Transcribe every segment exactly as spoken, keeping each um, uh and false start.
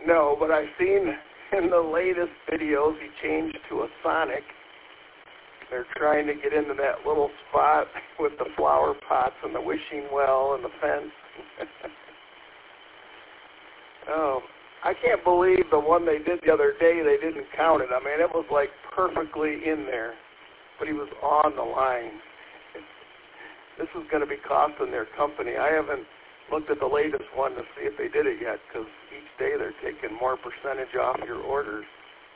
No, but I've seen in the latest videos he changed to a Sonic. They're trying to get into that little spot with the flower pots and the wishing well and the fence. Oh, I can't believe the one they did the other day, they didn't count it. I mean, it was like perfectly in there, but he was on the line. This is going to be costing their company. I haven't looked at the latest one to see if they did it yet, because each day they're taking more percentage off your orders.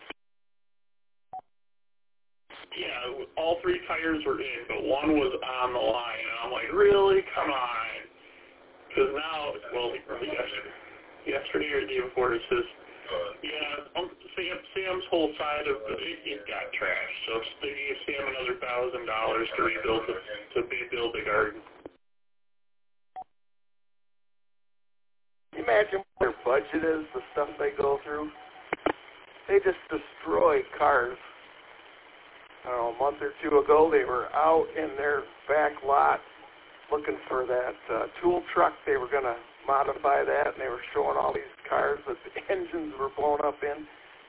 Yeah, all three tires were in, but one was on the line. And I'm like, really? Come on. Because now, well, yesterday, yesterday or the day before, it says, yeah, um, Sam, Sam's whole side of it, it got trashed. So they gave Sam another thousand dollars to rebuild the, to rebuild the garden. Can you imagine what their budget is, the stuff they go through? They just destroy cars. I don't know, a month or two ago, they were out in their back lot looking for that uh, tool truck. They were going to modify that, and they were showing all these cars that the engines were blown up in.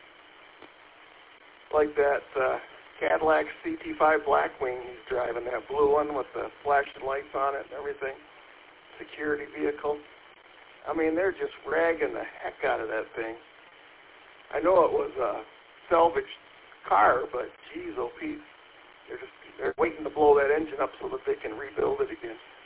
Like that uh, Cadillac C T five Blackwing he's driving, that blue one with the flashing lights on it and everything, security vehicle. I mean, they're just ragging the heck out of that thing. I know it was a salvaged car, but geez, oh Pete, they're just they're waiting to blow that engine up so that they can rebuild it again.